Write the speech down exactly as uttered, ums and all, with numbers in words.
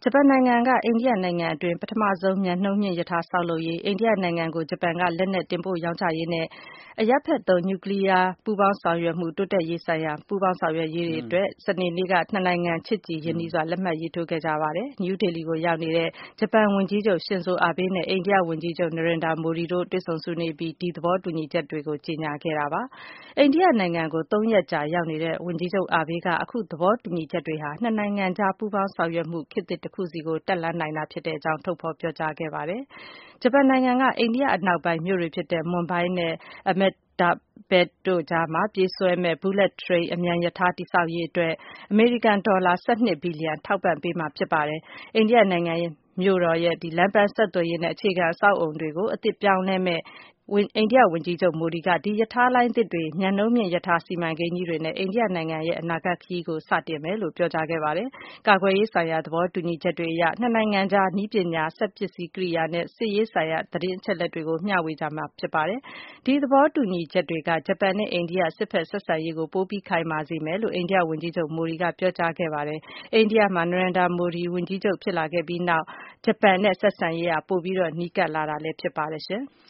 ဂျပန်နိုင်ငံက အိန္ဒိယနိုင်ငံအတွင်း ပထမဆုံးမြန်နှုန်းမြင့်ရထားဆောက်လုပ်ရေး၊ အိန္ဒိယနိုင်ငံကို ဂျပန်က လက်နက်တင်ပို့ရောင်းချရေးနဲ့ အရပ်ဖက်သုံး နျူကလီးယားပူးပေါင်းဆောင်ရွက်မှု တိုးတက်ရေးဆိုင်ရာ ပူးပေါင်းဆောင်ရွက်ရေးတွေအတွက် စနေနေ့က နှစ်နိုင်ငံ ချစ်ကြည်ရင်းနှီးစွာ လက်မှတ်ရေးထိုးခဲ့ကြပါတယ်။ နယူးဒေလီကိုရောက်နေတဲ့ ဂျပန်ဝန်ကြီးချုပ် Shinzo Abe နဲ့ အိန္ဒိယဝန်ကြီးချုပ် Narendra Modi တို့ တွေ့ဆုံဆွေးနွေးအပြီး ဒီသဘောတူညီချက်တွေကို ကြေညာခဲ့တာပါ။ အိန္ဒိယနိုင်ငံကို သုံးရက်ကြာရောက်နေတဲ့ ဝန်ကြီးချုပ် Abe က အခုသဘောတူညီချက်တွေဟာ နှစ်နိုင်ငံကြား ပူးပေါင်းဆောင်ရွက်မှု ခေတ်သစ်တခုဆီကို တက်လှမ်းနိုင်တာဖြစ်ကြောင်း ထုတ်ဖော်ပြောကြားခဲ့ပါတယ်။ ဂျပန်နိုင်ငံက အိန္ဒိယအနောက်ပိုင်းမြို့တွေဖြစ်တဲ့ မွန်ဘိုင်းနဲ့ Ahmedabad တို့ကြား ပြေးဆွဲမယ့် Bullet Train အမြန်ရထားတည်ဆောက်ရေးအတွက် အမေရိကန်ဒေါ်လာ ၁၂ ဘီလီယံ ထောက်ပံ့ပေးမှာဖြစ်ပါတယ်။ အိန္ဒိယနိုင်ငံမြို့တော်ရဲ့ လမ်းပန်းဆက်သွယ်ရေးနဲ့ အခြေခံအဆောက်အအုံတွေကို အသစ်ပြောင်းလဲမယ့် အိန္ဒိယဝန်ကြီးချုပ် Modi က ဒီရထားလိုင်းသစ်တွေ၊ မြန်နှုန်းမြင့်ရထားစီမံကိန်းကြီးတွေနဲ့ အိန္ဒိယနိုင်ငံရဲ့ အနာဂတ်ခရီးကို စတင်မယ်လို့ ပြောကြားခဲ့ပါတယ်။ ကာကွယ်ရေးဆိုင်ရာ သဘောတူညီချက်တွေအရ နှစ်နိုင်ငံကြား နည်းပညာ၊ စက်ပစ္စည်းကိရိယာနဲ့ စစ်ရေးဆိုင်ရာ သတင်းအချက်အလက်တွေကို မျှဝေကြမှာဖြစ်ပါတယ်။ ဒီသဘောတူညီချက်တွေက ဂျပန်နဲ့ အိန္ဒိယ စစ်ဘက်ဆက်ဆံရေးကို ပိုပြီးခိုင်မာစေမယ်လို့ အိန္ဒိယဝန်ကြီးချုပ် Modi က ပြောကြားခဲ့ပါတယ်။ အိန္ဒိယမှာ Narendra Modi ဝန်ကြီးချုပ်ဖြစ်လာခဲ့ပြီးနောက် ဂျပန်နဲ့ ဆက်ဆံရေးဟာ ပိုပြီးနီးကပ်လာတာလည်း ဖြစ်ပါတယ်။